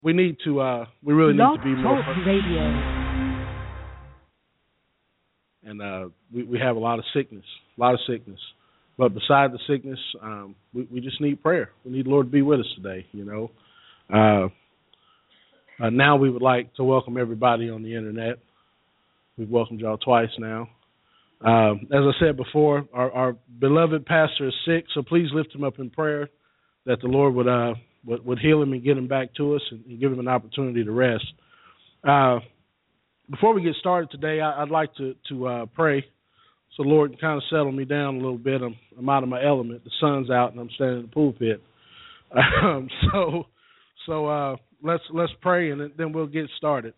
we need to. We really need Blog to be more. Talk Radio. And we have a lot of sickness, But beside the sickness, we just need prayer. We need the Lord to be with us today. Now we would like to welcome everybody on the internet. We've welcomed y'all twice now. As I said before, our beloved pastor is sick, so please lift him up in prayer that the Lord would heal him and get him back to us and give him an opportunity to rest. Before we get started today, I'd like to pray so the Lord can kind of settle me down a little bit. I'm out of my element. The sun's out and I'm standing in the pulpit. So let's pray and then we'll get started.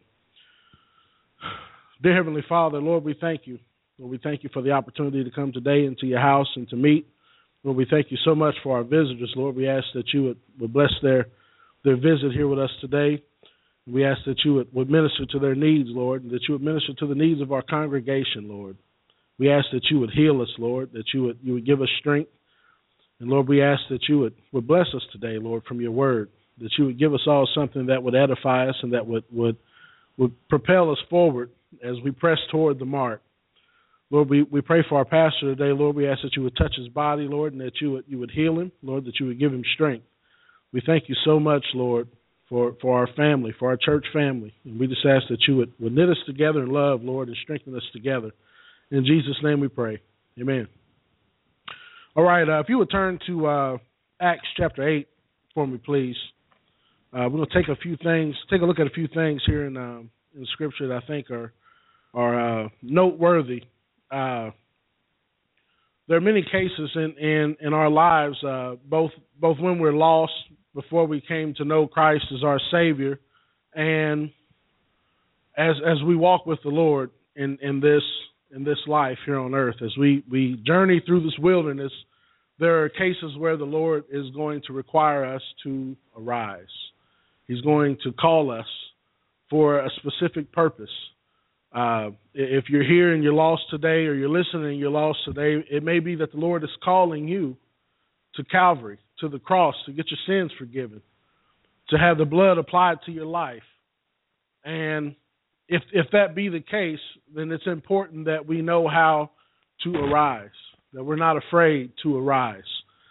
Dear Heavenly Father, Lord, we thank you. Lord, we thank you for the opportunity to come today into your house and to meet. Lord, we thank you so much for our visitors. Lord, we ask that you would bless their visit here with us today. We ask that you would minister to their needs, Lord, and that you would minister to the needs of our congregation, Lord. We ask that you would heal us, Lord, that you would give us strength. And, Lord, we ask that you would bless us today, Lord, from your word, that you would give us all something that would edify us and that would propel us forward as we press toward the mark. Lord, we pray for our pastor today. Lord, we ask that you would touch his body, Lord, and that you would heal him, Lord, that you would give him strength. We thank you so much, Lord, for our family, for our church family. And we just ask that you would knit us together in love, Lord, and strengthen us together. In Jesus' name we pray. Amen. All right, if you would turn to Acts chapter 8 for me, please. We're going to take a look at a few things here in Scripture that I think are noteworthy. There are many cases in our lives, both when we're lost before we came to know Christ as our Savior, and as we walk with the Lord in this life here on earth, as we journey through this wilderness, there are cases where the Lord is going to require us to arise. He's going to call us for a specific purpose. If you're here and you're lost today, or you're listening and you're lost today, it may be that the Lord is calling you to Calvary, to the cross, to get your sins forgiven, to have the blood applied to your life. And if that be the case, then it's important that we know how to arise, that we're not afraid to arise.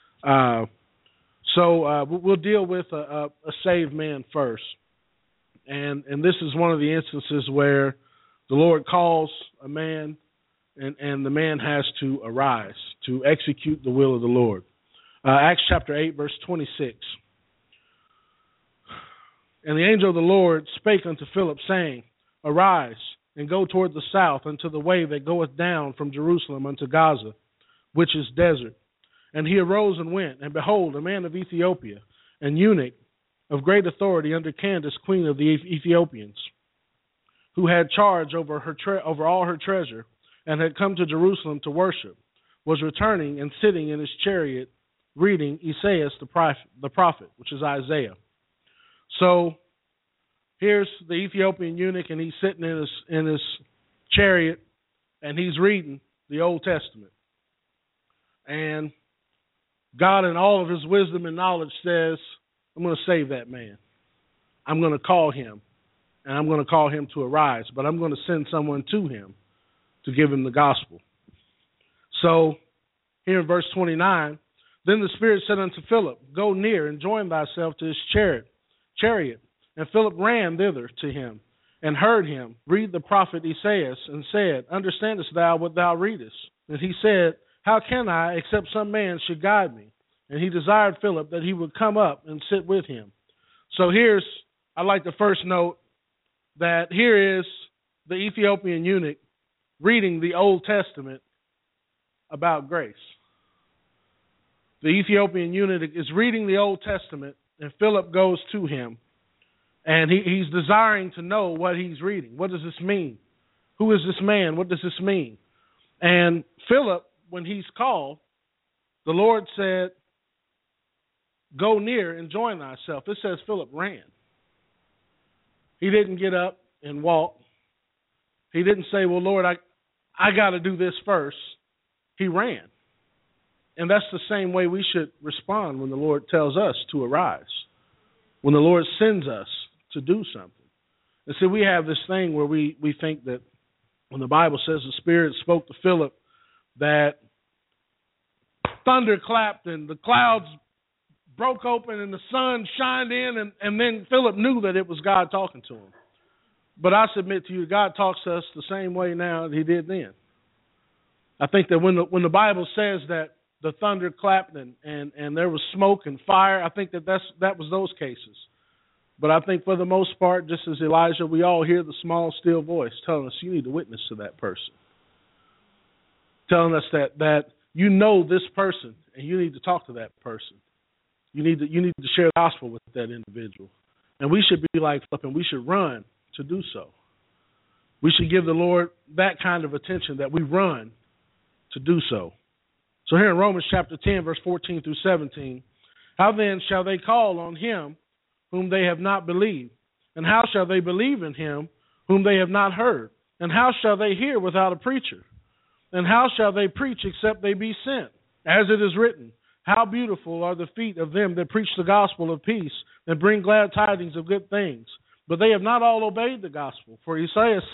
So we'll deal with a saved man first. And this is one of the instances where the Lord calls a man, and the man has to arise to execute the will of the Lord. Acts chapter 8, verse 26. And the angel of the Lord spake unto Philip, saying, Arise, and go toward the south unto the way that goeth down from Jerusalem unto Gaza, which is desert. And he arose and went, and behold, a man of Ethiopia, an eunuch of great authority under Candace, queen of the Ethiopians, who had charge over all her treasure, and had come to Jerusalem to worship, was returning and sitting in his chariot, reading Esaias the prophet, which is Isaiah. So here's the Ethiopian eunuch, and he's sitting in his chariot, and he's reading the Old Testament. And God, in all of his wisdom and knowledge, says, I'm going to save that man. I'm going to call him, and I'm going to call him to arise, but I'm going to send someone to him to give him the gospel. So here in verse 29, then the Spirit said unto Philip, Go near and join thyself to his chariot. And Philip ran thither to him, and heard him read the prophet Esaias, and said, Understandest thou what thou readest? And he said, How can I, except some man should guide me? And he desired Philip that he would come up and sit with him. So I'd like to first note that here is the Ethiopian eunuch reading the Old Testament about grace. The Ethiopian eunuch is reading the Old Testament, and Philip goes to him, and he's desiring to know what he's reading. What does this mean? Who is this man? What does this mean? And Philip, when he's called, the Lord said, Go near and join thyself. It says Philip ran. He didn't get up and walk. He didn't say, well, Lord, I got to do this first. He ran. And that's the same way we should respond when the Lord tells us to arise, when the Lord sends us to do something. And see, we have this thing where we think that when the Bible says the Spirit spoke to Philip, that thunder clapped and the clouds broke open and the sun shined in, and then Philip knew that it was God talking to him. But I submit to you, God talks to us the same way now that he did then. I think that when the Bible says that the thunder clapped and there was smoke and fire, I think that was those cases. But I think for the most part, just as Elijah, we all hear the small, still voice telling us you need to witness to that person. Telling us that you know this person and you need to talk to that person. You need to share the gospel with that individual. And we should be like Philip, and we should run to do so. We should give the Lord that kind of attention, that we run to do so. So here in Romans chapter 10, verse 14 through 17, how then shall they call on him whom they have not believed? And how shall they believe in him whom they have not heard? And how shall they hear without a preacher? And how shall they preach except they be sent? As it is written, how beautiful are the feet of them that preach the gospel of peace and bring glad tidings of good things. But they have not all obeyed the gospel. For Esaias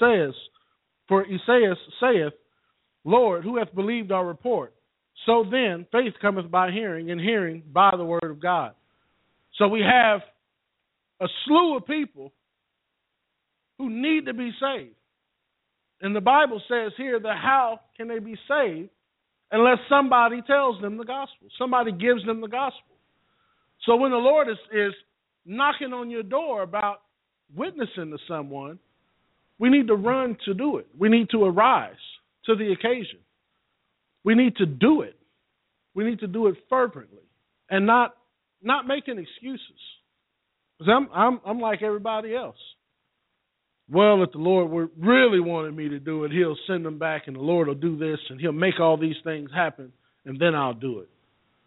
saith, Lord, who hath believed our report? So then, faith cometh by hearing, and hearing by the word of God. So we have a slew of people who need to be saved. And the Bible says here that how can they be saved unless somebody tells them the gospel, somebody gives them the gospel. So when the Lord is knocking on your door about witnessing to someone, we need to run to do it. We need to arise to the occasion. We need to do it. We need to do it fervently and not making excuses. Because I'm like everybody else. Well, if the Lord really wanted me to do it, he'll send them back and the Lord will do this and he'll make all these things happen and then I'll do it.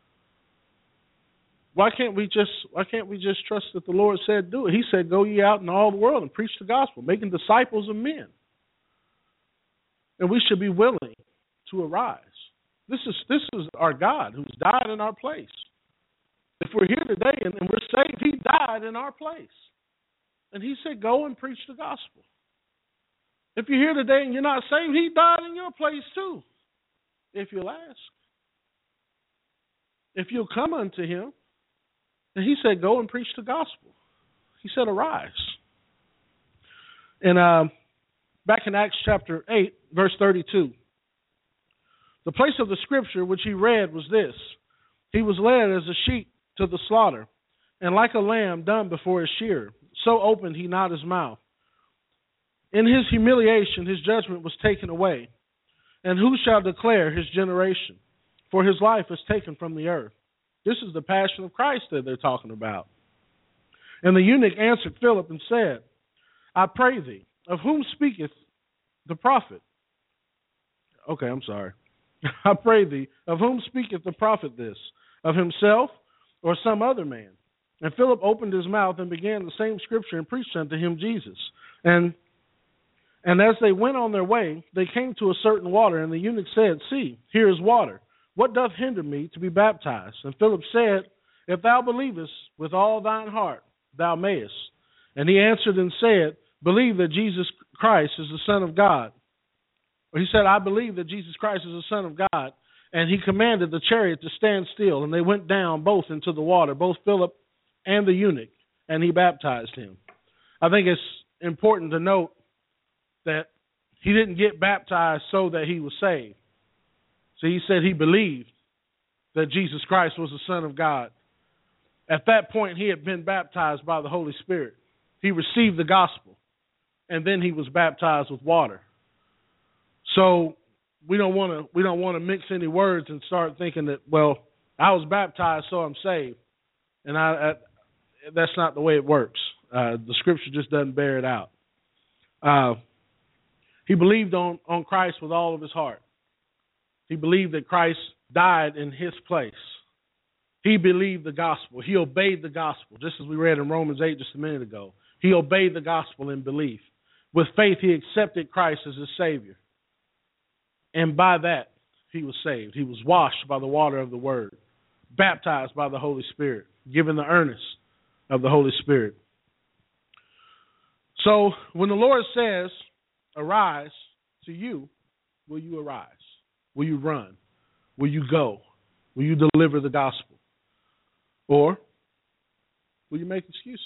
Why can't we just trust that the Lord said do it? He said, go ye out in all the world and preach the gospel, making disciples of men. And we should be willing to arise. This is our God who's died in our place. If we're here today and we're saved, he died in our place. And he said, go and preach the gospel. If you're here today and you're not saved, he died in your place too, if you'll ask. If you'll come unto him, and he said, go and preach the gospel. He said, arise. And back in Acts chapter 8, verse 32, the place of the scripture which he read was this: he was led as a sheep to the slaughter, and like a lamb dumb before his shearer, so opened he not his mouth. In his humiliation his judgment was taken away. And who shall declare his generation? For his life is taken from the earth. This is the passion of Christ that they're talking about. And the eunuch answered Philip and said, I pray thee, of whom speaketh the prophet? Okay, I'm sorry. I pray thee, of whom speaketh the prophet this? Of himself or some other man? And Philip opened his mouth and began the same scripture and preached unto him Jesus. And as they went on their way, they came to a certain water, and the eunuch said, See, here is water. What doth hinder me to be baptized? And Philip said, If thou believest with all thine heart, thou mayest. And he answered and said, Believe that Jesus Christ is the Son of God. Or he said, I believe that Jesus Christ is the Son of God. And he commanded the chariot to stand still, and they went down both into the water, both Philip and the eunuch, and he baptized him. I think it's important to note that he didn't get baptized so that he was saved. So he said he believed that Jesus Christ was the Son of God. At that point, he had been baptized by the Holy Spirit. He received the gospel, and then he was baptized with water. So we don't want to mix any words and start thinking that, well, I was baptized, so I'm saved, and that's not the way it works. The Scripture just doesn't bear it out. He believed on Christ with all of his heart. He believed that Christ died in his place. He believed the gospel. He obeyed the gospel, just as we read in Romans 8 just a minute ago. He obeyed the gospel in belief. With faith, he accepted Christ as his Savior. And by that, he was saved. He was washed by the water of the Word, baptized by the Holy Spirit, given the earnest of the Holy Spirit. So when the Lord says, arise to you, will you arise? Will you run? Will you go? Will you deliver the gospel? Or will you make excuses?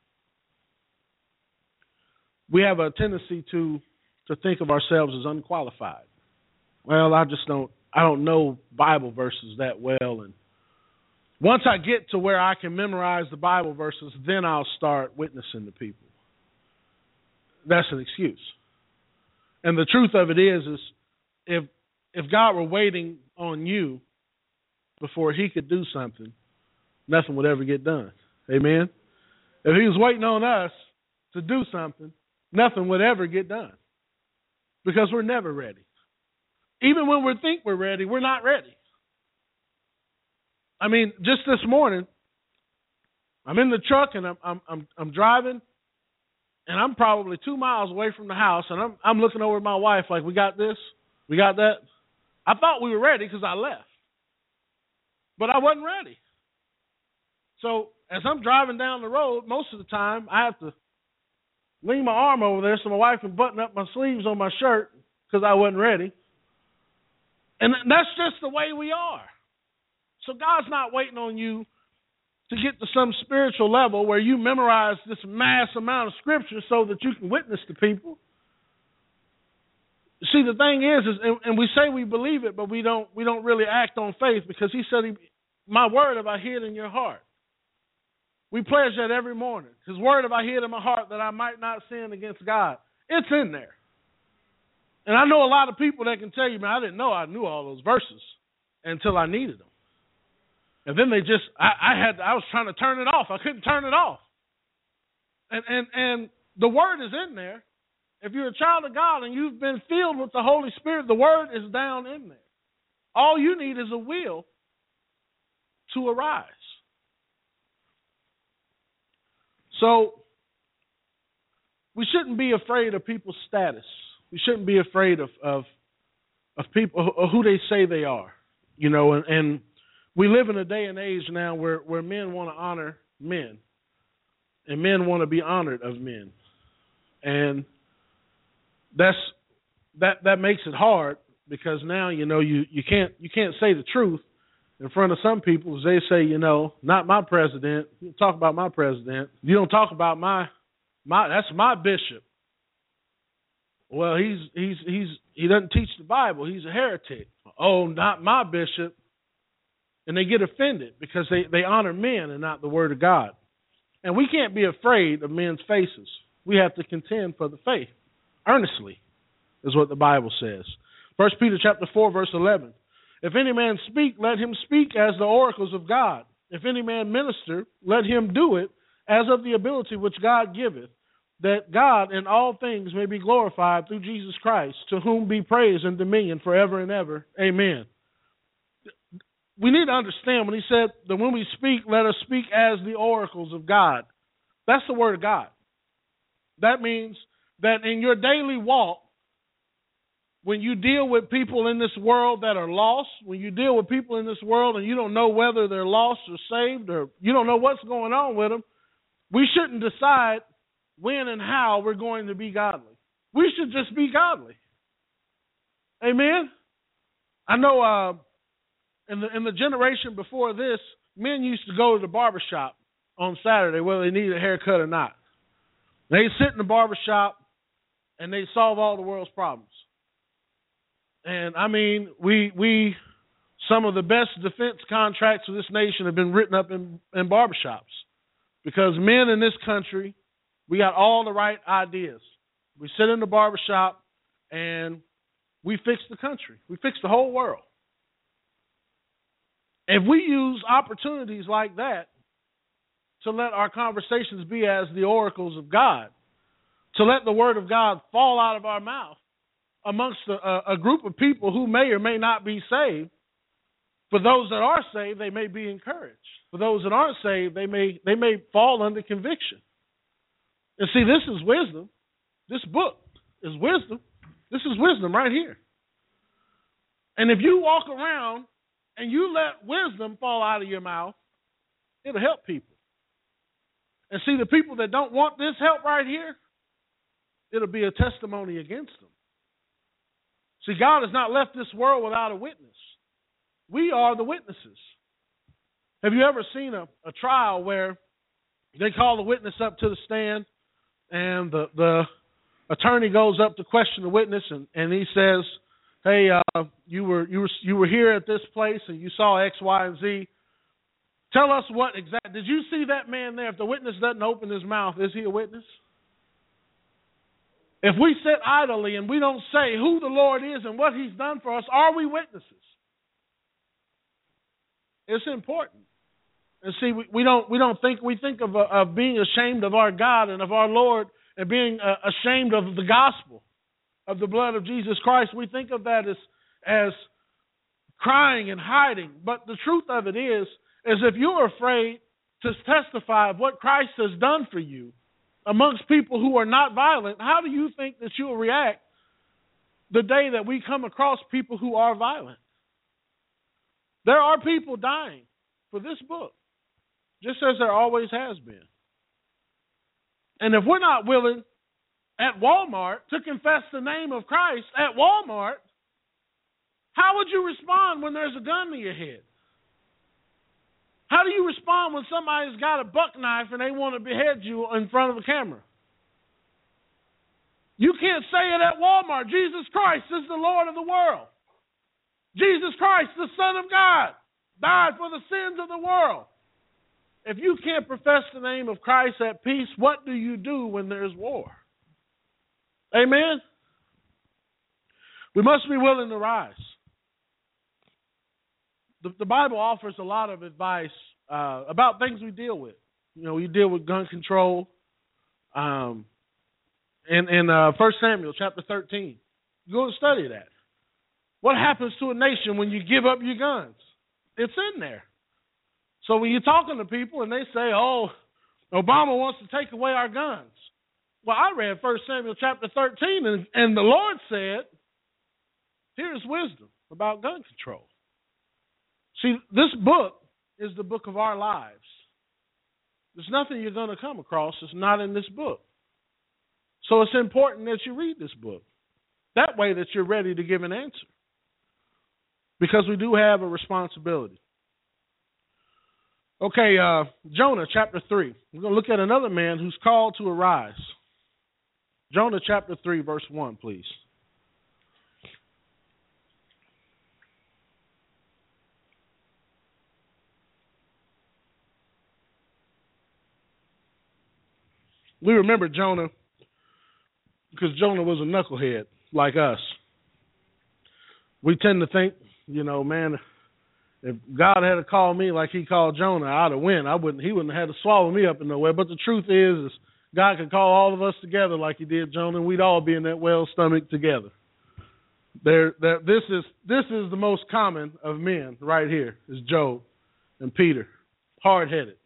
We have a tendency to think of ourselves as unqualified. Well, I don't know Bible verses that well, and once I get to where I can memorize the Bible verses, then I'll start witnessing to people. That's an excuse. And the truth of it is if God were waiting on you before he could do something, nothing would ever get done. Amen? If he was waiting on us to do something, nothing would ever get done. Because we're never ready. Even when we think we're ready, we're not ready. I mean, just this morning, I'm in the truck and I'm driving, and I'm probably 2 miles away from the house, and I'm looking over at my wife like, we got this? We got that? I thought we were ready because I left. But I wasn't ready. So as I'm driving down the road, most of the time I have to lean my arm over there so my wife can button up my sleeves on my shirt because I wasn't ready. And that's just the way we are. So God's not waiting on you to get to some spiritual level where you memorize this mass amount of scripture so that you can witness to people. See, the thing is and we say we believe it, but we don't really act on faith, because he said, my word have I hid in your heart. We pledge that every morning. His word have I hid in my heart that I might not sin against God. It's in there. And I know a lot of people that can tell you, man, I didn't know I knew all those verses until I needed them. And then I was trying to turn it off. I couldn't turn it off. And the word is in there. If you're a child of God and you've been filled with the Holy Spirit, the word is down in there. All you need is a will to arise. So we shouldn't be afraid of people's status. We shouldn't be afraid of people, who they say they are. You know, and we live in a day and age now where men want to honor men, and men want to be honored of men, and that makes it hard, because now, you know, you can't say the truth in front of some people. They say, you know, not my president. You talk about my president. You don't talk about my that's my bishop. Well, he doesn't teach the Bible. He's a heretic. Oh, not my bishop. And they get offended because they honor men and not the word of God. And we can't be afraid of men's faces. We have to contend for the faith earnestly, is what the Bible says. 1 Peter chapter 4, verse 11. If any man speak, let him speak as the oracles of God. If any man minister, let him do it as of the ability which God giveth, that God in all things may be glorified through Jesus Christ, to whom be praise and dominion forever and ever. Amen. We need to understand when he said that when we speak, let us speak as the oracles of God. That's the word of God. That means that in your daily walk, when you deal with people in this world that are lost, when you deal with people in this world and you don't know whether they're lost or saved, or you don't know what's going on with them, we shouldn't decide when and how we're going to be godly. We should just be godly. Amen? I know in the generation before this, men used to go to the barbershop on Saturday, whether they needed a haircut or not. They'd sit in the barbershop and they'd solve all the world's problems. And I mean, we some of the best defense contracts of this nation have been written up in barbershops, because men in this country, we got all the right ideas. We sit in the barbershop and we fix the country. We fix the whole world. If we use opportunities like that to let our conversations be as the oracles of God, to let the word of God fall out of our mouth amongst a group of people who may or may not be saved, for those that are saved, they may be encouraged. For those that aren't saved, they may fall under conviction. And see, this is wisdom. This book is wisdom. This is wisdom right here. And if you walk around and you let wisdom fall out of your mouth, it'll help people. And see, the people that don't want this help right here, it'll be a testimony against them. See, God has not left this world without a witness. We are the witnesses. Have you ever seen a trial where they call the witness up to the stand and the attorney goes up to question the witness and he says, hey, you were here at this place and you saw X, Y, and Z. Tell us what exactly. Did you see that man there? If the witness doesn't open his mouth, is he a witness? If we sit idly and we don't say who the Lord is and what he's done for us, are we witnesses? It's important. And see, we think of being ashamed of our God and of our Lord and being ashamed of the gospel of the blood of Jesus Christ. We think of that as crying and hiding. But the truth of it is if you're afraid to testify of what Christ has done for you amongst people who are not violent, how do you think that you'll react the day that we come across people who are violent? There are people dying for this book, just as there always has been. And if we're not willing at Walmart to confess the name of Christ at Walmart, how would you respond when there's a gun to your head? How do you respond when somebody's got a buck knife and they want to behead you in front of a camera? You can't say it at Walmart. Jesus Christ is the Lord of the world. Jesus Christ, the Son of God, died for the sins of the world. If you can't profess the name of Christ at peace, what do you do when there's war? Amen? We must be willing to rise. The Bible offers a lot of advice about things we deal with. You know, you deal with gun control. In 1 Samuel chapter 13, you go and study that. What happens to a nation when you give up your guns? It's in there. So when you're talking to people and they say, oh, Obama wants to take away our guns. Well, I read 1 Samuel chapter 13, and the Lord said, here's wisdom about gun control. See, this book is the book of our lives. There's nothing you're going to come across that's not in this book. So it's important that you read this book. That way that you're ready to give an answer. Because we do have a responsibility. Okay, Jonah chapter 3. We're going to look at another man who's called to arise. Jonah chapter 3, verse 1, please. We remember Jonah because Jonah was a knucklehead like us. We tend to think, man, if God had to call me like he called Jonah, I'd have win. He wouldn't have had to swallow me up in no way. But the truth is God could call all of us together like he did Jonah, and we'd all be in that whale stomach together. This is the most common of men right here, is Job and Peter, hard-headed.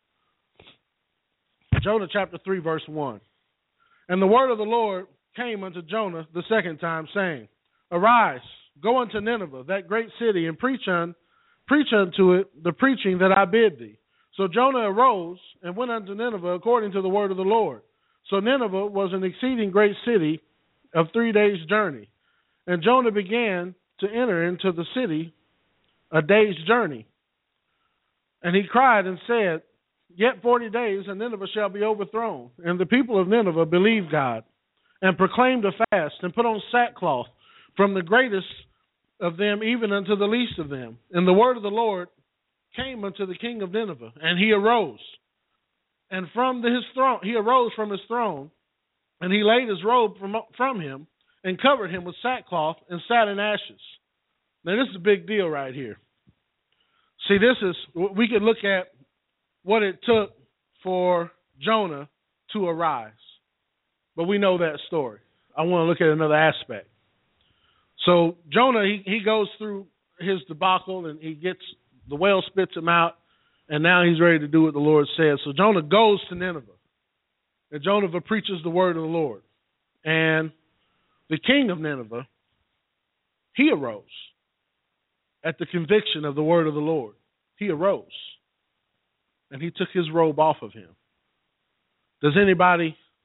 Jonah chapter 3, verse 1. And the word of the Lord came unto Jonah the second time, saying, Arise, go unto Nineveh, that great city, and preach unto it the preaching that I bid thee. So Jonah arose and went unto Nineveh according to the word of the Lord. So Nineveh was an exceeding great city of 3 days' journey. And Jonah began to enter into the city a day's journey. And he cried and said, Yet 40 days, and Nineveh shall be overthrown. And the people of Nineveh believed God, and proclaimed a fast, and put on sackcloth, from the greatest of them even unto the least of them. And the word of the Lord came unto the king of Nineveh, and he arose. And he arose from his throne, and he laid his robe from him, and covered him with sackcloth, and sat in ashes. Now this is a big deal right here. See, we could look at what it took for Jonah to arise. But we know that story. I want to look at another aspect. So Jonah, he goes through his debacle, and the whale spits him out, and now he's ready to do what the Lord says. So Jonah goes to Nineveh, and Jonah preaches the word of the Lord. And the king of Nineveh, he arose at the conviction of the word of the Lord. He arose, and he took his robe off of him. Does anybody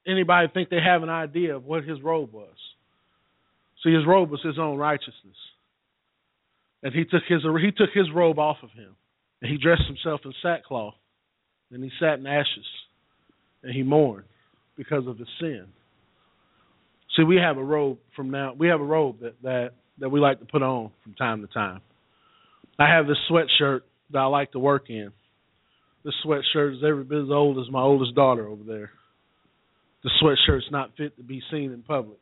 anybody think they have an idea of what his robe was. See, his robe was his own righteousness. And he took his robe off of him. And he dressed himself in sackcloth. And he sat in ashes. And he mourned because of his sin. See, we have a robe that we like to put on from time to time. I have this sweatshirt that I like to work in. This sweatshirt is every bit as old as my oldest daughter over there. The sweatshirt's not fit to be seen in public.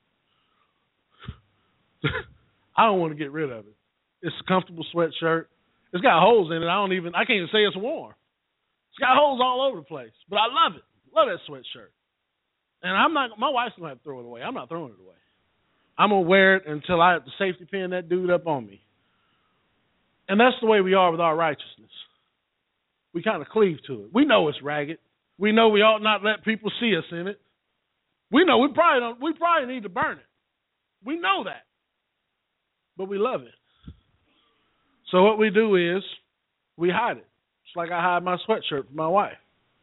I don't want to get rid of it. It's a comfortable sweatshirt. It's got holes in it. I can't even say it's warm. It's got holes all over the place. But I love it. Love that sweatshirt. And my wife's going to have to throw it away. I'm not throwing it away. I'm going to wear it until I have to safety pin that dude up on me. And that's the way we are with our righteousness. We kind of cleave to it. We know it's ragged. We know we ought not let people see us in it. We know we probably need to burn it. We know that. But we love it. So what we do is we hide it. It's like I hide my sweatshirt for my wife.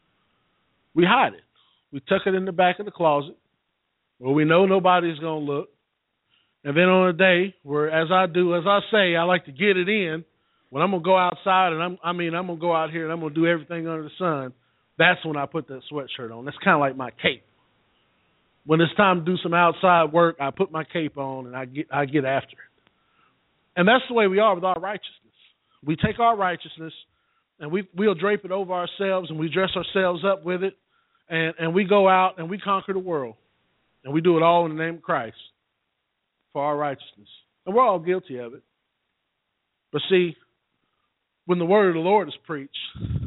We hide it. We tuck it in the back of the closet where we know nobody's going to look. And then on a day where, as I say, I like to get it in, when I'm going to go outside and I'm going to go out here and I'm going to do everything under the sun, that's when I put that sweatshirt on. That's kind of like my cape. When it's time to do some outside work, I put my cape on and I get after it. And that's the way we are with our righteousness. We take our righteousness and we'll drape it over ourselves and we dress ourselves up with it and we go out and we conquer the world. And we do it all in the name of Christ for our righteousness. And we're all guilty of it. But see, when the word of the Lord is preached,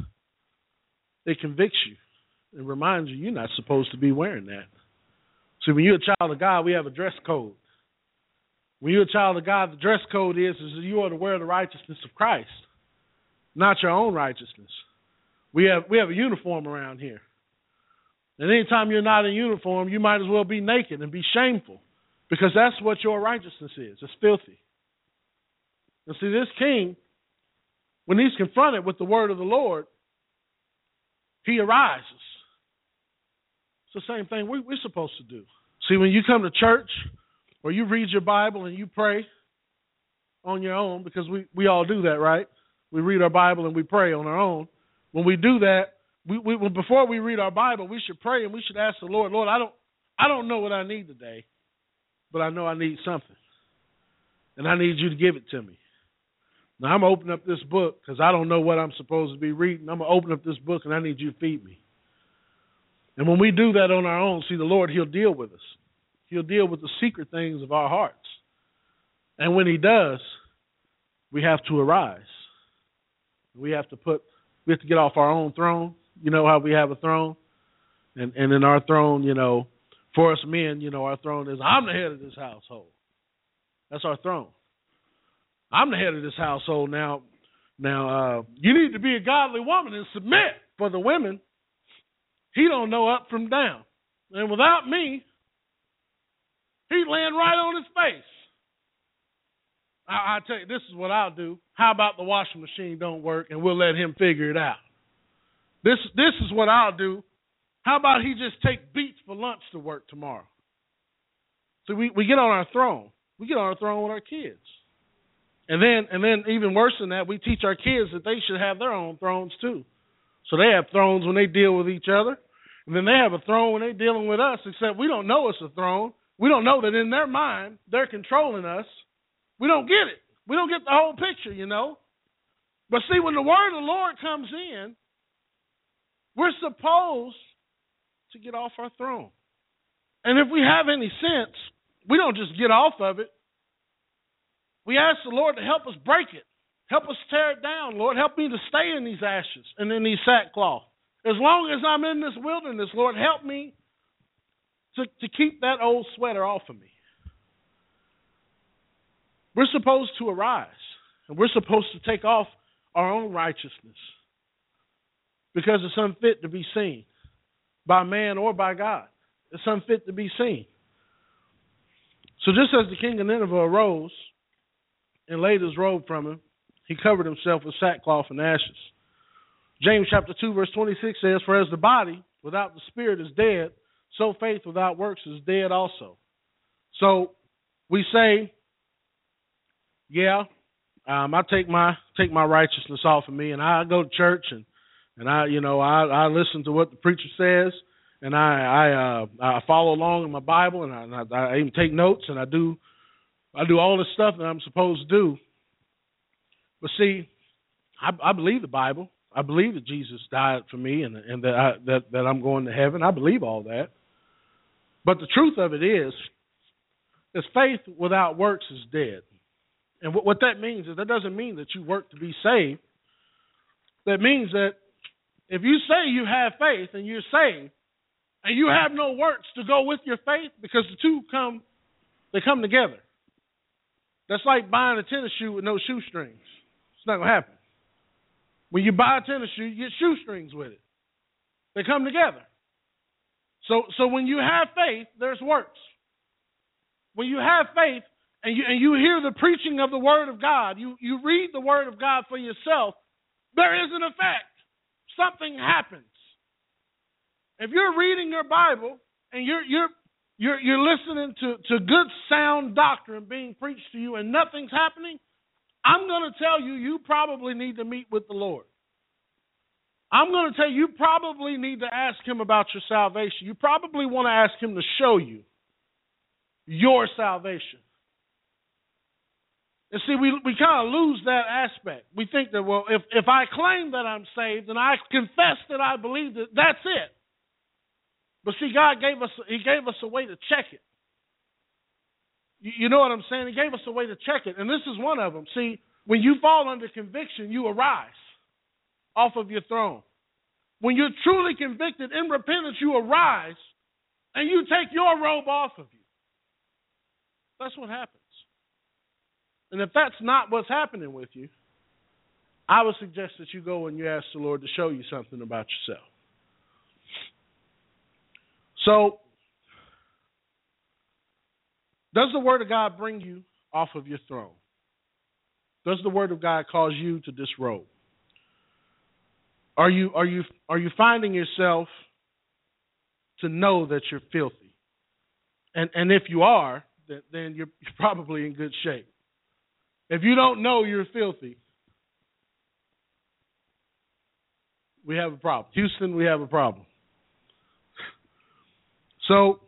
it convicts you and reminds you you're not supposed to be wearing that. See, when you're a child of God, we have a dress code. When you're a child of God, the dress code is you are to wear the righteousness of Christ, not your own righteousness. We have a uniform around here. And anytime you're not in uniform, you might as well be naked and be shameful, because that's what your righteousness is. It's filthy. And see, this king, when he's confronted with the word of the Lord, he arises. It's the same thing we're supposed to do. See, when you come to church or you read your Bible and you pray on your own, because we all do that, right? We read our Bible and we pray on our own. When we do that, before we read our Bible, we should pray and we should ask the Lord, Lord, I don't know what I need today, but I know I need something. And I need you to give it to me. Now, I'm going to open up this book because I don't know what I'm supposed to be reading. I'm going to open up this book and I need you to feed me. And when we do that on our own, see, the Lord, he'll deal with us. He'll deal with the secret things of our hearts. And when he does, we have to arise. We have to get off our own throne. You know how we have a throne? And in our throne, for us men, our throne is, I'm the head of this household. That's our throne. I'm the head of this household now. Now, you need to be a godly woman and submit. For the women, he don't know up from down. And without me, he'd land right on his face. I tell you, this is what I'll do. How about the washing machine don't work and we'll let him figure it out? This is what I'll do. How about he just take beets for lunch to work tomorrow? So we get on our throne. We get on our throne with our kids. And then even worse than that, we teach our kids that they should have their own thrones too. So they have thrones when they deal with each other. And then they have a throne when they're dealing with us, except we don't know it's a throne. We don't know that in their mind they're controlling us. We don't get it. We don't get the whole picture, But see, when the word of the Lord comes in, we're supposed to get off our throne. And if we have any sense, we don't just get off of it. We ask the Lord to help us break it. Help us tear it down, Lord. Help me to stay in these ashes and in these sackcloth. As long as I'm in this wilderness, Lord, help me to keep that old sweater off of me. We're supposed to arise, and we're supposed to take off our own righteousness because it's unfit to be seen by man or by God. It's unfit to be seen. So just as the king of Nineveh arose and laid his robe from him, he covered himself with sackcloth and ashes. James chapter 2, verse 26 says, for as the body without the spirit is dead, so faith without works is dead also. So we say, yeah, I take my righteousness off of me, and I go to church, and I listen to what the preacher says, and I follow along in my Bible, and I even take notes, and I do all the stuff that I'm supposed to do. But see, I believe the Bible. I believe that Jesus died for me, and that I'm going to heaven. I believe all that. But the truth of it is faith without works is dead. And what that means is that doesn't mean that you work to be saved. That means that if you say you have faith and you're saved, and you have no works to go with your faith, because the two come together. That's like buying a tennis shoe with no shoestrings. It's not going to happen. When you buy a tennis shoe, you get shoestrings with it. They come together. So when you have faith, there's works. When you have faith and you hear the preaching of the Word of God, you read the Word of God for yourself, there is an effect. Something happens. If you're reading your Bible and you're listening to good sound doctrine being preached to you and nothing's happening, I'm going to tell you probably need to meet with the Lord. I'm going to tell you probably need to ask Him about your salvation. You probably want to ask Him to show you your salvation. And see, we kind of lose that aspect. We think that, well, if I claim that I'm saved and I confess that I believe it, that's it. But see, God gave us a way to check it. You know what I'm saying? He gave us a way to check it. And this is one of them. See, when you fall under conviction, you arise off of your throne. When you're truly convicted in repentance, you arise and you take your robe off of you. That's what happens. And if that's not what's happening with you, I would suggest that you go and you ask the Lord to show you something about yourself. So, does the Word of God bring you off of your throne? Does the Word of God cause you to disrobe? Are you finding yourself to know that you're filthy? And if you are, then you're probably in good shape. If you don't know you're filthy, we have a problem. Houston, we have a problem. So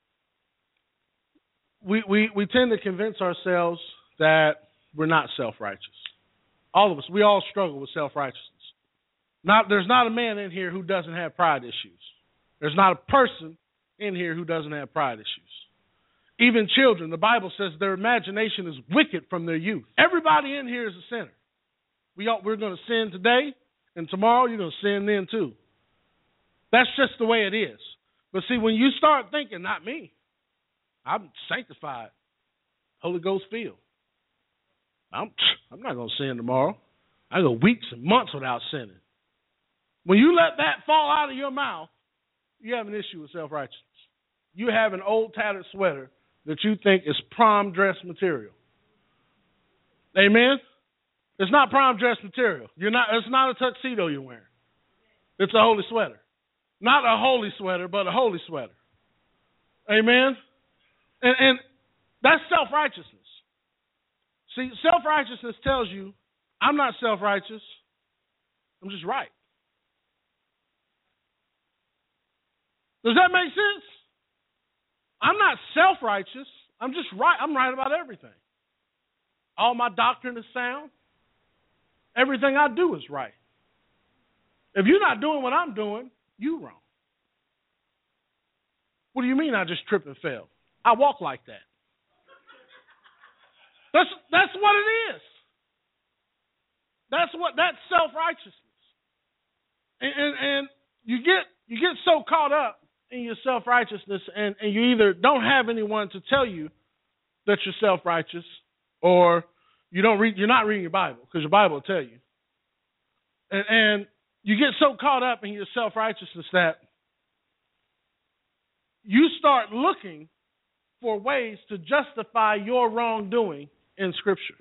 we tend to convince ourselves that we're not self-righteous. All of us, we all struggle with self-righteousness. There's not a man in here who doesn't have pride issues. There's not a person in here who doesn't have pride issues. Even children, the Bible says their imagination is wicked from their youth. Everybody in here is a sinner. We're going to sin today, and tomorrow you're going to sin then too. That's just the way it is. But see, when you start thinking, not me, I'm sanctified, Holy Ghost filled. I'm not going to sin tomorrow. I go weeks and months without sinning. When you let that fall out of your mouth, you have an issue with self-righteousness. You have an old tattered sweater that you think is prom dress material. Amen? It's not prom dress material. It's not a tuxedo you're wearing. It's a holy sweater. Not a holy sweater, but a holy sweater. Amen? And that's self-righteousness. See, self-righteousness tells you, I'm not self-righteous. I'm just right. Does that make sense? I'm not self-righteous. I'm just right. I'm right about everything. All my doctrine is sound. Everything I do is right. If you're not doing what I'm doing, you're wrong. What do you mean I just tripped and fell? I walk like that. That's what it is. That's self-righteousness. And you get so caught up in your self-righteousness and you either don't have anyone to tell you that you're self-righteous, or you're not reading your Bible, because your Bible will tell you. And you get so caught up in your self-righteousness that you start looking for ways to justify your wrongdoing in Scripture.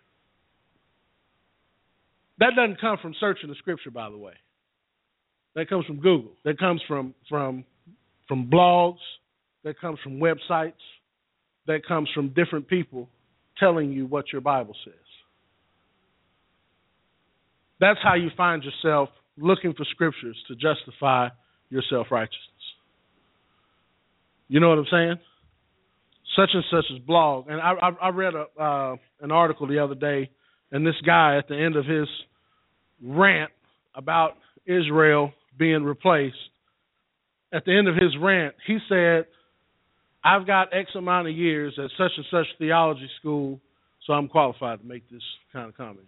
That doesn't come from searching the Scripture, by the way. That comes from Google. That comes from blogs. that comes from websites, that comes from different people telling you what your Bible says. That's how you find yourself looking for scriptures to justify your self-righteousness. You know what I'm saying? Such and such is blog. And I read an article the other day, and this guy at the end of his rant about Israel being replaced, at the end of his rant, he said, I've got X amount of years at such and such theology school, so I'm qualified to make this kind of comment.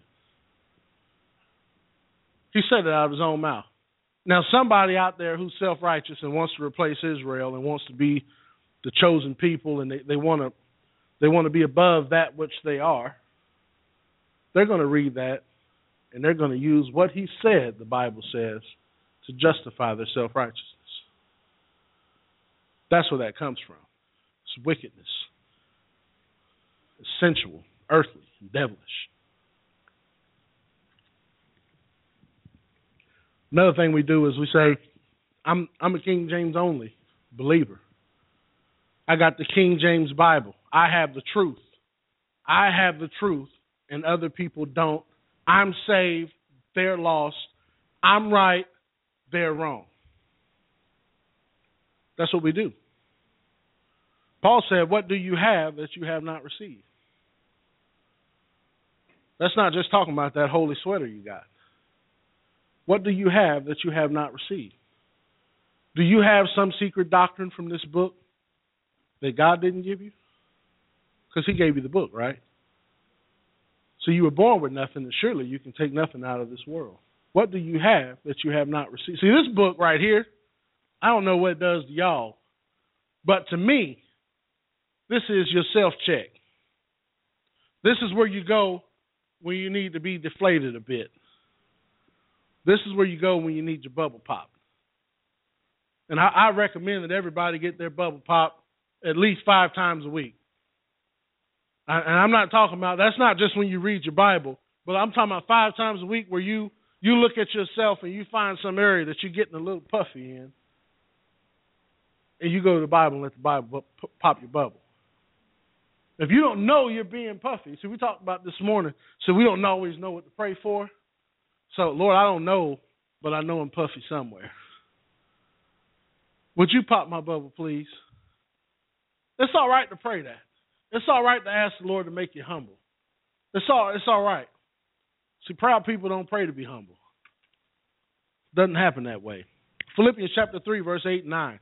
He said it out of his own mouth. Now, somebody out there who's self-righteous and wants to replace Israel and wants to be the chosen people, and they want to be above that which they are, they're going to read that, and they're going to use what he said, the Bible says, to justify their self-righteousness. That's where that comes from. It's wickedness. It's sensual, earthly, and devilish. Another thing we do is we say, I'm a King James only believer. I got the King James Bible. I have the truth. I have the truth, and other people don't. I'm saved. They're lost. I'm right. They're wrong. That's what we do. Paul said, what do you have that you have not received? That's not just talking about that holy sweater you got. What do you have that you have not received? Do you have some secret doctrine from this book that God didn't give you? Because he gave you the book, right? So you were born with nothing, and surely you can take nothing out of this world. What do you have that you have not received? See, this book right here, I don't know what it does to y'all, but to me, this is your self-check. This is where you go when you need to be deflated a bit. This is where you go when you need your bubble pop. And I recommend that everybody get their bubble pop at least 5 times a week. And I'm not talking about, that's not just when you read your Bible, but I'm talking about 5 times a week where you look at yourself and you find some area that you're getting a little puffy in, and you go to the Bible and let the Bible pop your bubble. If you don't know you're being puffy, see, we talked about this morning, so we don't always know what to pray for. So, Lord, I don't know, but I know I'm puffy somewhere. Would you pop my bubble, please? It's all right to pray that. It's all right to ask the Lord to make you humble. It's all right. See, proud people don't pray to be humble. Doesn't happen that way. Philippians chapter 3, verse 8 and 9.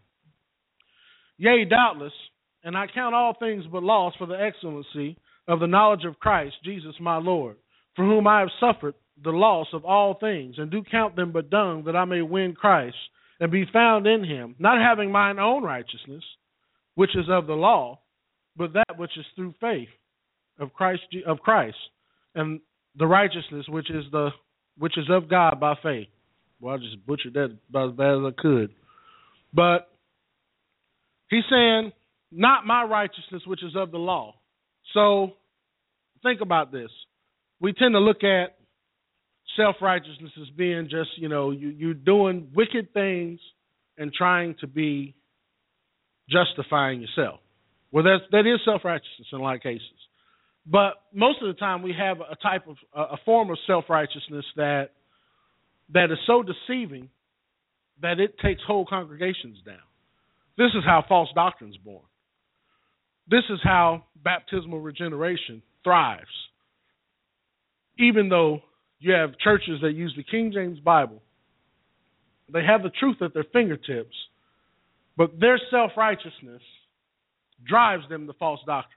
Yea, doubtless, and I count all things but loss for the excellency of the knowledge of Christ Jesus my Lord, for whom I have suffered the loss of all things, and do count them but dung, that I may win Christ, and be found in him, not having mine own righteousness, which is of the law, but that which is through faith of Christ, and the righteousness which is of God by faith. Well, I just butchered that about as bad as I could. But he's saying, not my righteousness which is of the law. So think about this. We tend to look at self-righteousness as being just, you're doing wicked things and trying to be justifying yourself. Well, that is self-righteousness in a lot of cases. But most of the time we have a form of self-righteousness that is so deceiving that it takes whole congregations down. This is how false doctrine is born. This is how baptismal regeneration thrives. Even though you have churches that use the King James Bible, they have the truth at their fingertips, but their self-righteousness drives them to false doctrine.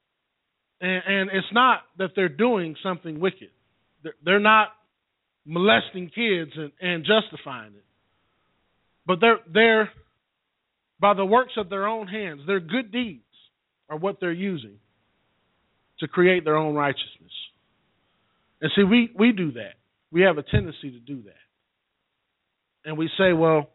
And it's not that they're doing something wicked. They're not molesting kids and justifying it. But they're by the works of their own hands, their good deeds are what they're using to create their own righteousness. And see, we do that. We have a tendency to do that. And we say, well,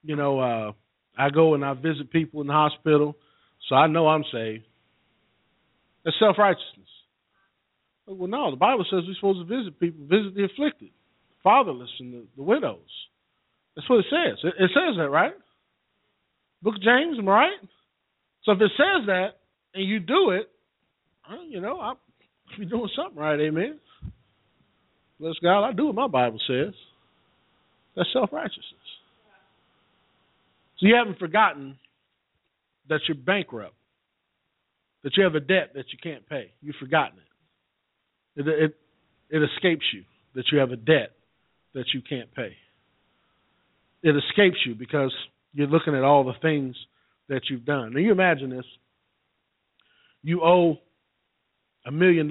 I go and I visit people in the hospital, so I know I'm saved. That's self-righteousness. Well, no, the Bible says we're supposed to visit people, visit the afflicted, fatherless, and the widows. That's what it says. It says that, right? Book of James, am I right? So if it says that and you do it, you're doing something right, amen. Bless God, I do what my Bible says. That's self-righteousness. So you haven't forgotten that you're bankrupt, that you have a debt that you can't pay. You've forgotten it. It escapes you that you have a debt that you can't pay. It escapes you because you're looking at all the things that you've done. Now you imagine this. You owe $1 million,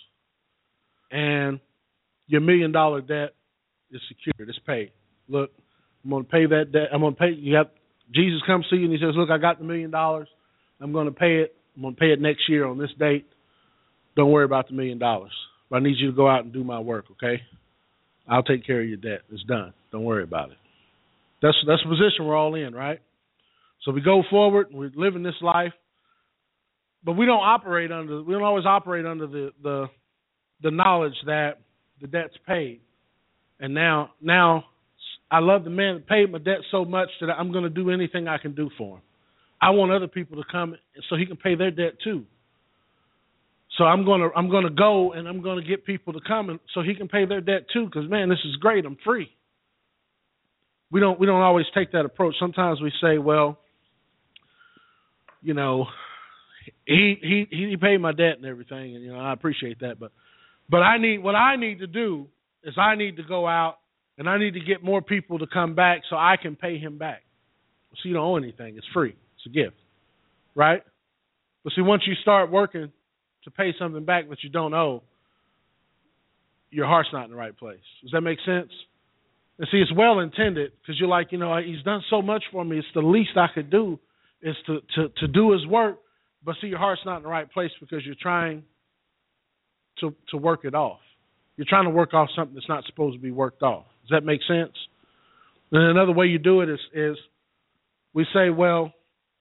and your $1 million debt is secured. It's paid. Look, I'm going to pay that debt. I'm going to pay. Jesus comes to you and he says, look, I got the $1 million. I'm going to pay it. I'm going to pay it next year on this date. Don't worry about the $1 million. But I need you to go out and do my work, okay? I'll take care of your debt. It's done. Don't worry about it. That's the position we're all in, right? So we go forward. We're living this life, but we don't always operate under the knowledge that the debt's paid. And now I love the man that paid my debt so much that I'm going to do anything I can do for him. I want other people to come so he can pay their debt too. So I'm going to go and I'm going to get people to come so he can pay their debt too. Because man, this is great. I'm free. We don't always take that approach. Sometimes we say, well, he paid my debt and everything, and I appreciate that. But what I need to do is I need to go out and I need to get more people to come back so I can pay him back. So you don't owe anything. It's free. It's a gift, right? But see, once you start working to pay something back that you don't owe, your heart's not in the right place. Does that make sense? And see, it's well intended because you're like, he's done so much for me. It's the least I could do is to do his work. But see, your heart's not in the right place because you're trying to work it off. You're trying to work off something that's not supposed to be worked off. Does that make sense? And another way you do it is we say, well,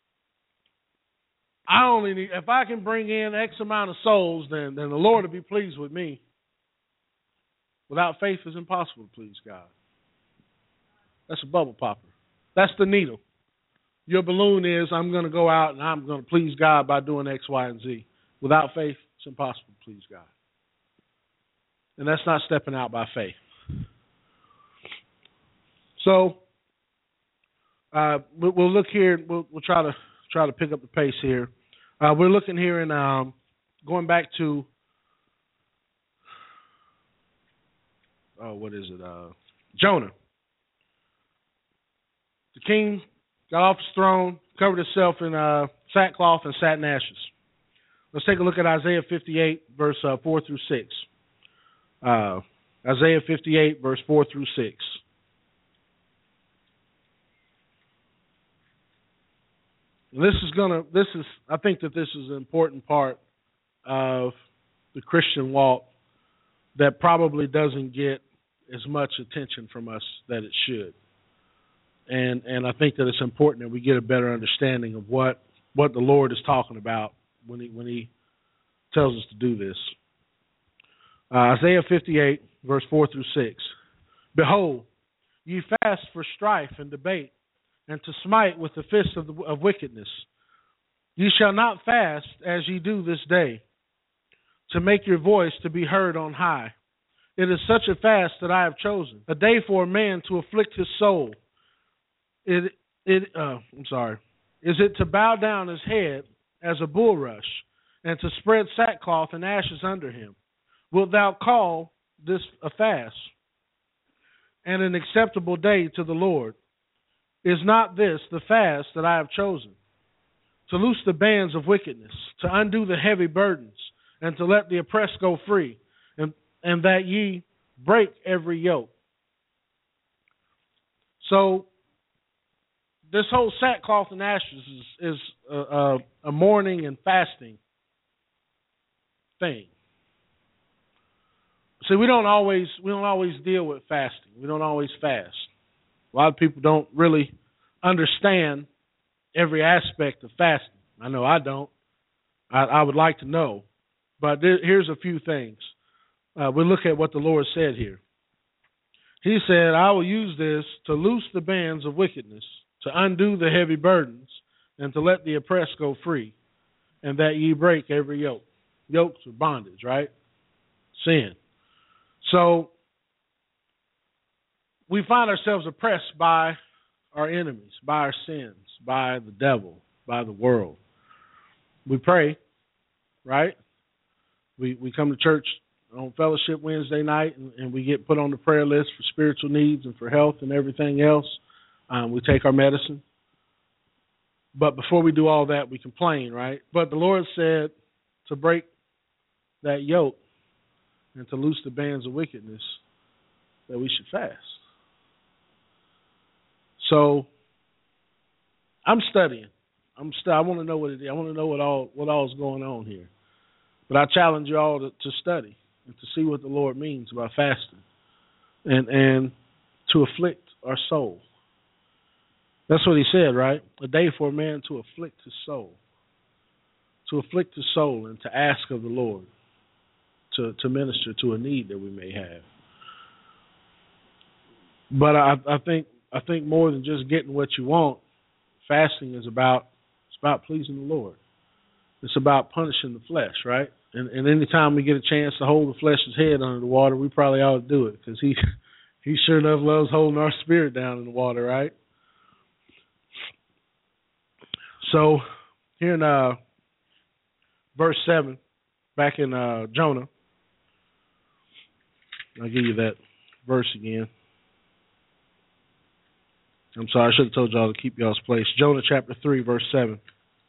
I only need, if I can bring in X amount of souls, then the Lord will be pleased with me. Without faith, it's impossible to please God. That's a bubble popper. That's the needle. Your balloon is, I'm going to go out and I'm going to please God by doing X, Y, and Z. Without faith, it's impossible to please God. And that's not stepping out by faith. So we'll look here. We'll try to pick up the pace here. We're looking here and going back to Jonah. The king got off his throne, covered himself in sackcloth and sat in ashes. Let's take a look at Isaiah 58, verse 4 through 6. Isaiah 58, verse 4 through 6. I think that this is an important part of the Christian walk that probably doesn't get as much attention from us that it should. And I think that it's important that we get a better understanding of what the Lord is talking about when he tells us to do this. Isaiah 58, verse 4 through 6. Behold, ye fast for strife and debate, and to smite with the fist of wickedness. Ye shall not fast as ye do this day, to make your voice to be heard on high. It is such a fast that I have chosen, a day for a man to afflict his soul. Is it to bow down his head as a bulrush, and to spread sackcloth and ashes under him? Wilt thou call this a fast, and an acceptable day to the Lord? Is not this the fast that I have chosen? To loose the bands of wickedness, to undo the heavy burdens, and to let the oppressed go free, and that ye break every yoke. So, this whole sackcloth and ashes is a mourning and fasting thing. See, we don't always deal with fasting. We don't always fast. A lot of people don't really understand every aspect of fasting. I know I don't. I would like to know. But here's a few things. We'll look at what the Lord said here. He said, I will use this to loose the bands of wickedness, to undo the heavy burdens, and to let the oppressed go free, and that ye break every yoke. Yokes of bondage, right? Sin. So we find ourselves oppressed by our enemies, by our sins, by the devil, by the world. We pray, right? We come to church on Fellowship Wednesday night, and we get put on the prayer list for spiritual needs and for health and everything else. We take our medicine. But before we do all that, we complain, right? But the Lord said to break that yoke and to loose the bands of wickedness, that we should fast. So I'm studying. I want to know what it is. I want to know what all is going on here. But I challenge you all to study and to see what the Lord means about fasting and to afflict our soul. That's what he said, right? A day for a man to afflict his soul. To afflict his soul and to ask of the Lord to minister to a need that we may have. But I think more than just getting what you want, fasting is about pleasing the Lord. It's about punishing the flesh, right? And anytime we get a chance to hold the flesh's head under the water, we probably ought to do it, because he sure enough loves holding our spirit down in the water, right? So here in verse 7, back in Jonah, I'll give you that verse again. I'm sorry, I should have told y'all to keep y'all's place. Jonah chapter 3, verse 7.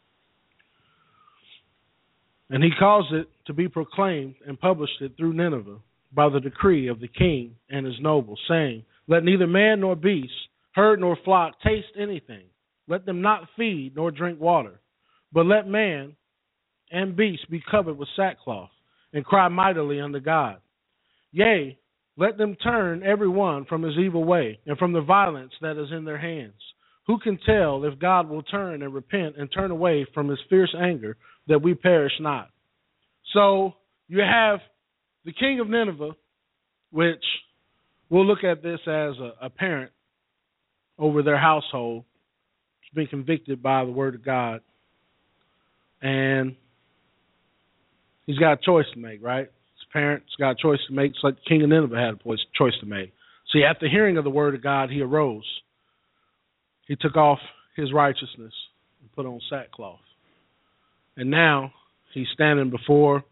And he caused it to be proclaimed and published it through Nineveh by the decree of the king and his nobles, saying, let neither man nor beast, herd nor flock taste anything. Let them not feed nor drink water. But let man and beast be covered with sackcloth, and cry mightily unto God. Yea, let them turn every one from his evil way, and from the violence that is in their hands. Who can tell if God will turn and repent and turn away from his fierce anger, that we perish not? So you have the king of Nineveh, which we'll look at this as a parent over their household, being convicted by the word of God. And he's got a choice to make, right? His parents got a choice to make, just like the king of Nineveh had a choice to make. See, after hearing of the word of God, he arose. He took off his righteousness and put on sackcloth. And now he's standing before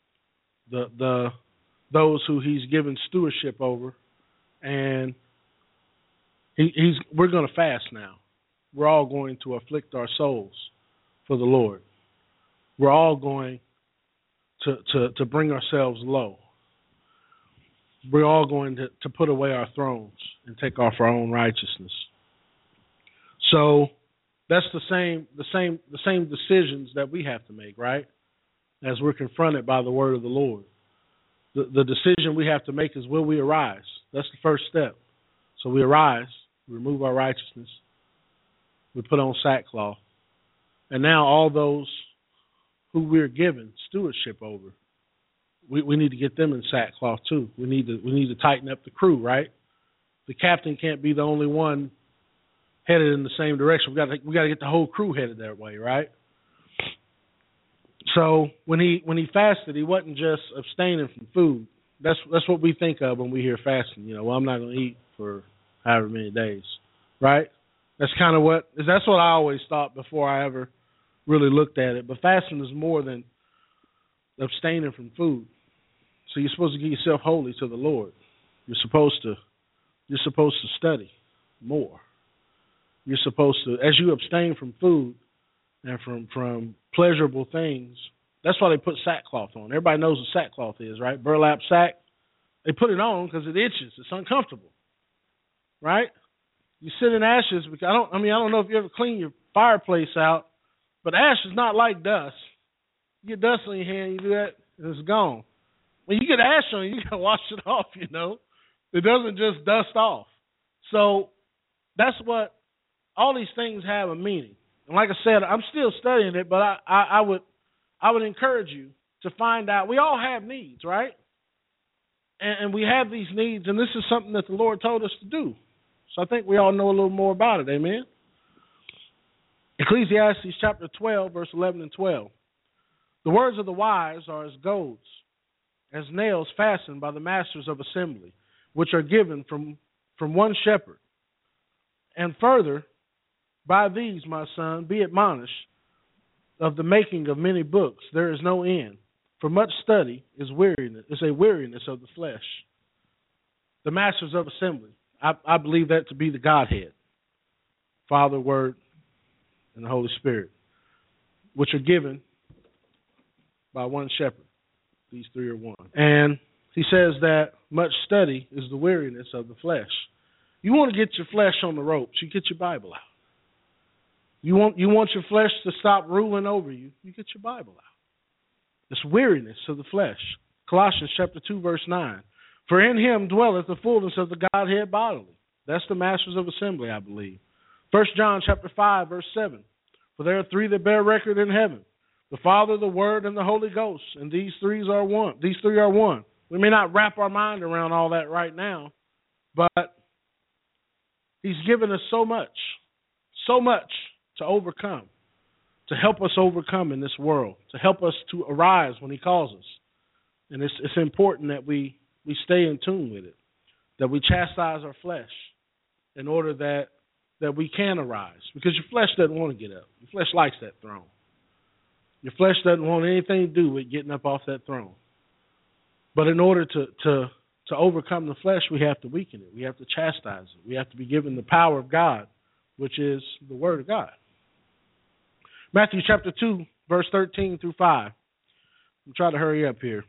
those who he's given stewardship over, and we're going to fast now. We're all going to afflict our souls for the Lord. We're all going to bring ourselves low. We're all going to put away our thrones and take off our own righteousness. So that's the same decisions that we have to make, right? As we're confronted by the word of the Lord. The decision we have to make is, will we arise? That's the first step. So we arise, we remove our righteousness, we put on sackcloth. And now all those who we're given stewardship over, we need to get them in sackcloth too. We need to tighten up the crew, right? The captain can't be the only one headed in the same direction. We got to get the whole crew headed that way, right? So when he fasted, he wasn't just abstaining from food. That's what we think of when we hear fasting. Well, I'm not going to eat for however many days, right? That's what I always thought before I ever really looked at it. But fasting is more than abstaining from food. So you're supposed to get yourself holy to the Lord. You're supposed to study more. You're supposed to, as you abstain from food and from pleasurable things. That's why they put sackcloth on. Everybody knows what sackcloth is, right? Burlap sack. They put it on because it itches. It's uncomfortable, right? You sit in ashes because I don't know if you ever clean your fireplace out, but ash is not like dust. You get dust on your hand, you do that, and it's gone. When you get ash on you gotta wash it off. It doesn't just dust off. So that's what all these things have a meaning. And like I said, I'm still studying it, but I would encourage you to find out. We all have needs, right? And we have these needs, and this is something that the Lord told us to do. So I think we all know a little more about it. Amen? Ecclesiastes chapter 12, verse 11 and 12. The words of the wise are as goads, as nails fastened by the masters of assembly, which are given from one shepherd. And further, by these, my son, be admonished, of the making of many books there is no end, for much study is a weariness of the flesh. The masters of assembly, I believe that to be the Godhead, Father, Word, and the Holy Spirit, which are given by one shepherd. These three are one. And he says that much study is the weariness of the flesh. You want to get your flesh on the ropes, you get your Bible out. You want your flesh to stop ruling over you, you get your Bible out. It's weariness of the flesh. Colossians chapter 2, verse 9. For in him dwelleth the fullness of the Godhead bodily. That's the masters of assembly, I believe. 1 John chapter 5, verse 7. For there are three that bear record in heaven, the Father, the Word, and the Holy Ghost, and these three are one. We may not wrap our mind around all that right now, but he's given us so much to overcome, to help us overcome in this world, to help us to arise when he calls us. And it's important that we stay in tune with it, that we chastise our flesh in order that we can arise. Because your flesh doesn't want to get up. Your flesh likes that throne. Your flesh doesn't want anything to do with getting up off that throne. But in order to overcome the flesh, we have to weaken it. We have to chastise it. We have to be given the power of God, which is the Word of God. Matthew chapter 2, verse 13 through 5. I'm trying to hurry up here.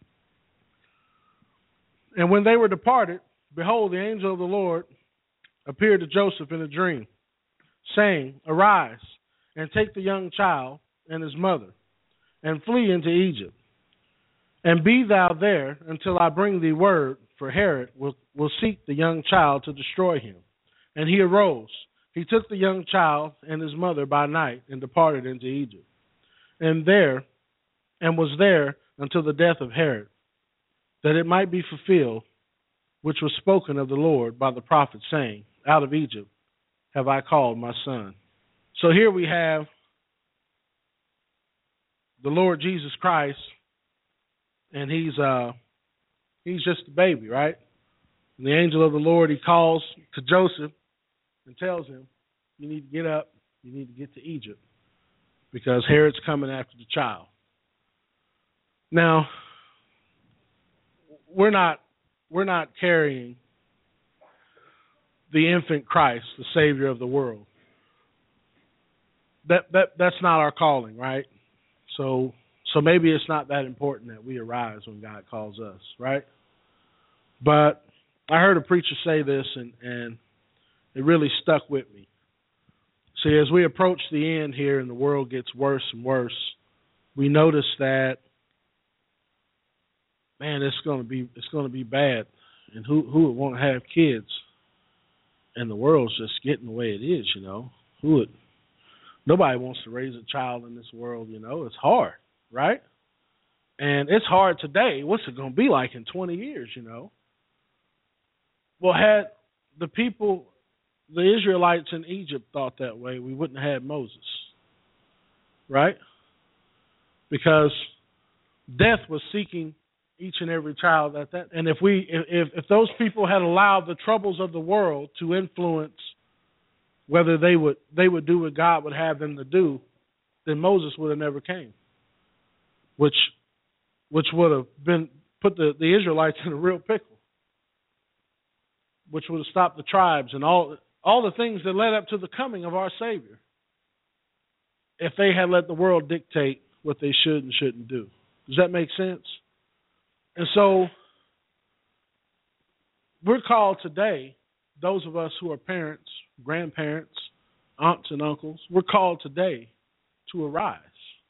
And when they were departed, behold, the angel of the Lord appeared to Joseph in a dream, saying, Arise, and take the young child and his mother, and flee into Egypt. And be thou there until I bring thee word, for Herod will seek the young child to destroy him. And he arose. He took the young child and his mother by night and departed into Egypt. And was there until the death of Herod, that it might be fulfilled, which was spoken of the Lord by the prophet, saying, Out of Egypt have I called my son. So here we have the Lord Jesus Christ, and he's just a baby, right? And the angel of the Lord, he calls to Joseph and tells him, you need to get up, you need to get to Egypt, because Herod's coming after the child. Now, we're not carrying the infant Christ, the Savior of the world. That's not our calling, right? So maybe it's not that important that we arise when God calls us, right? But I heard a preacher say this, and it really stuck with me. See, as we approach the end here and the world gets worse and worse, we notice that, man, it's going to be bad. And who would want to have kids? And the world's just getting the way it is, you know. Nobody wants to raise a child in this world, you know. It's hard, right? And it's hard today. What's it going to be like in 20 years, you know? Well, had the people, the Israelites in Egypt, thought that way, we wouldn't have had Moses, right? Because death was seeking each and every child at that. And if those people had allowed the troubles of the world to influence whether they would do what God would have them to do, then Moses would have never came, which would have been put the Israelites in a real pickle, which would have stopped the tribes and all the things that led up to the coming of our Savior, if they had let the world dictate what they should and shouldn't do. Does that make sense? And so we're called today, those of us who are parents, grandparents, aunts and uncles, we're called today to arise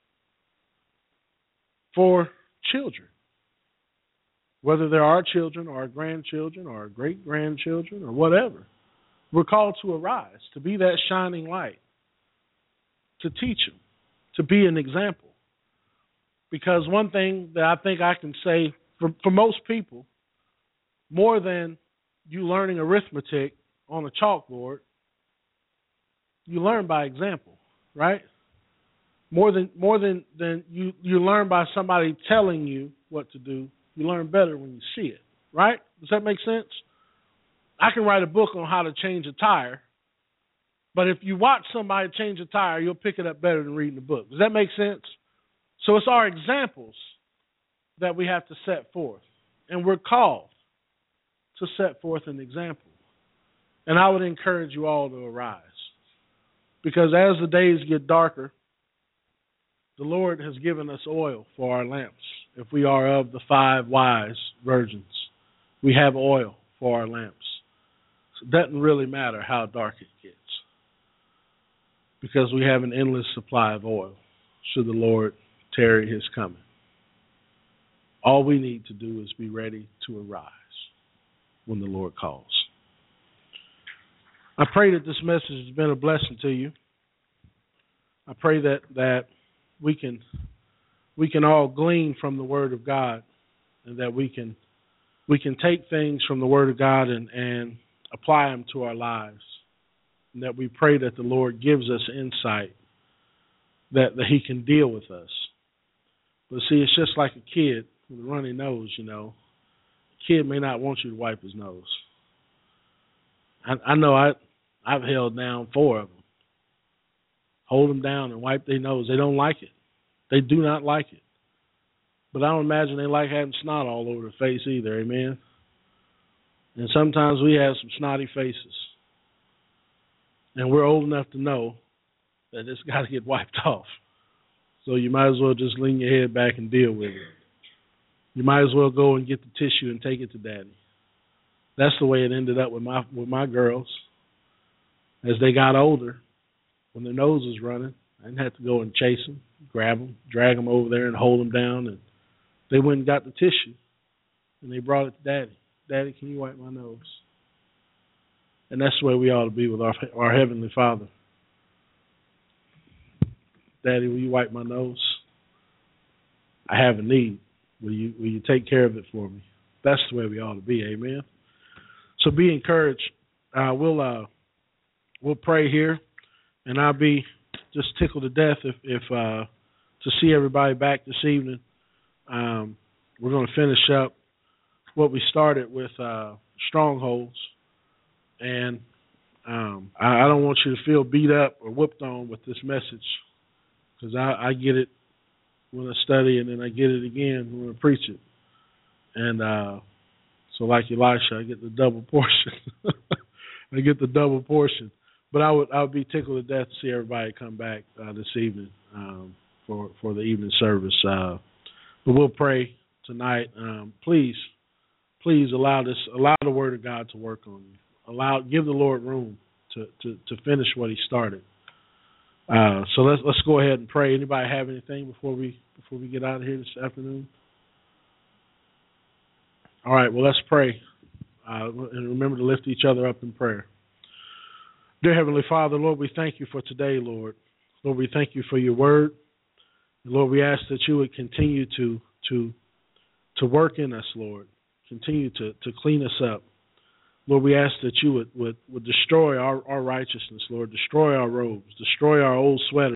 for children, whether they're our children or our grandchildren or our great-grandchildren or whatever. We're called to arise, to be that shining light, to teach them, to be an example. Because one thing that I think I can say for most people, more than you learning arithmetic on a chalkboard, you learn by example. right? More than you learn by somebody telling you what to do. You learn better when you see it, right? Does that make sense? I can write a book on how to change a tire, but if you watch somebody change a tire, you'll pick it up better than reading the book. Does that make sense? So it's our examples that we have to set forth, and we're called to set forth an example. And I would encourage you all to arise, because as the days get darker, the Lord has given us oil for our lamps. If we are of the 5 wise virgins, we have oil for our lamps. So it doesn't really matter how dark it gets, because we have an endless supply of oil should the Lord tarry his coming. All we need to do is be ready to arise when the Lord calls. I pray that this message has been a blessing to you. I pray that we can all glean from the Word of God, and that we can take things from the Word of God and apply them to our lives. And that we pray that the Lord gives us insight, that he can deal with us. But see, it's just like a kid with a runny nose, you know. A kid may not want you to wipe his nose. I know I've held down 4 of them. Hold them down and wipe their nose. They don't like it. They do not like it. But I don't imagine they like having snot all over their face either, amen? And sometimes we have some snotty faces. And we're old enough to know that it's got to get wiped off. So you might as well just lean your head back and deal with it. You might as well go and get the tissue and take it to Daddy. That's the way it ended up with my girls. As they got older, when their nose was running, I didn't have to go and chase them, grab them, drag them over there and hold them down. And they went and got the tissue, and they brought it to Daddy. Daddy, can you wipe my nose? And that's the way we ought to be with our Heavenly Father. Daddy, will you wipe my nose? I have a need. Will you take care of it for me? That's the way we ought to be, amen? So be encouraged. We'll pray here, and I'll be just tickled to death if to see everybody back this evening. We're going to finish up what we started with strongholds, and I don't want you to feel beat up or whooped on with this message, because I get it when I study, and then I get it again when I preach it. And so like Elisha, I get the double portion. I get the double portion. But I would be tickled to death to see everybody come back this evening for the evening service. But we'll pray tonight. Please allow the Word of God to work on you. Give the Lord room to finish what He started. So let's go ahead and pray. Anybody have anything before we get out of here this afternoon? All right. Well, let's pray, and remember to lift each other up in prayer. Dear Heavenly Father, Lord, we thank you for today, Lord. Lord, we thank you for your word. And Lord, we ask that you would continue to work in us, Lord. Continue to clean us up. Lord, we ask that you would destroy our righteousness, Lord. Destroy our robes. Destroy our old sweaters.